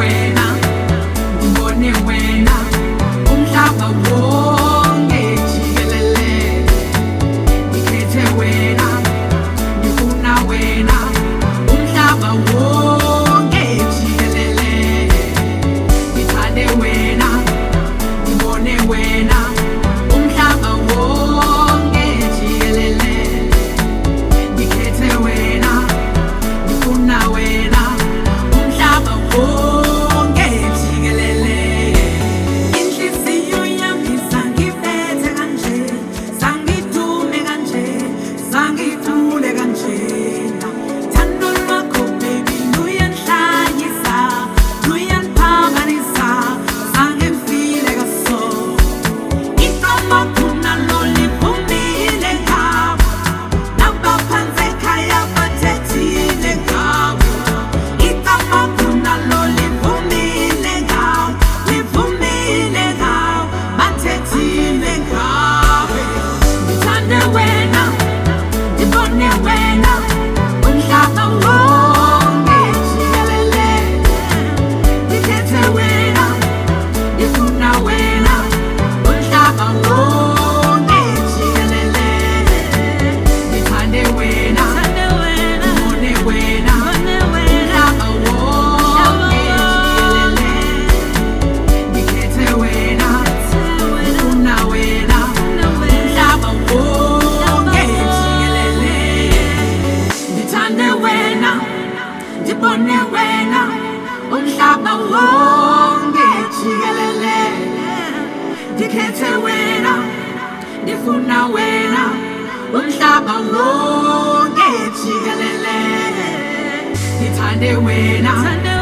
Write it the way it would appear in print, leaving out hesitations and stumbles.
wena, ngibone wena, umhlaba wonke jikelele. Ngikhethe wena, ngifuna wena, umhlaba wonke jikelele. Ngithande wena, ngibone wena, umhlaba wonke jikelele. Ngikhethe wena, ngifuna wena, umhlaba wonke jikelele. Inhliziyo yami sangiphethe kanje, sangidume kanje, sangidule kanjena. Thando lwakho baby luyangihlanyisa, luyangiphambanisa, sangifile kaso. Igama kunalo liphumile ngawe, nabaphansi ekhaya bathethile ngawe. Igama kunalo liphumile ngawe, liphumile ngawe, bathethile ngawe. Ngithande wena, ngibone wena, umhlaba wonke jikelele. Ngikhethe wena, ngifuna wena, umhlaba wonke jikelele. Ngithande wena, ngibone wena, umhlaba wonke jikelele. Ngikhethe wena, ngifuna wena, umhlaba wonke jikelele. Ngithande wena, ngibone wena, umhlaba wonke jikelele. Ngikhethe wena, ngifuna wena, umhlaba wonke jikelele. Ngithande wena.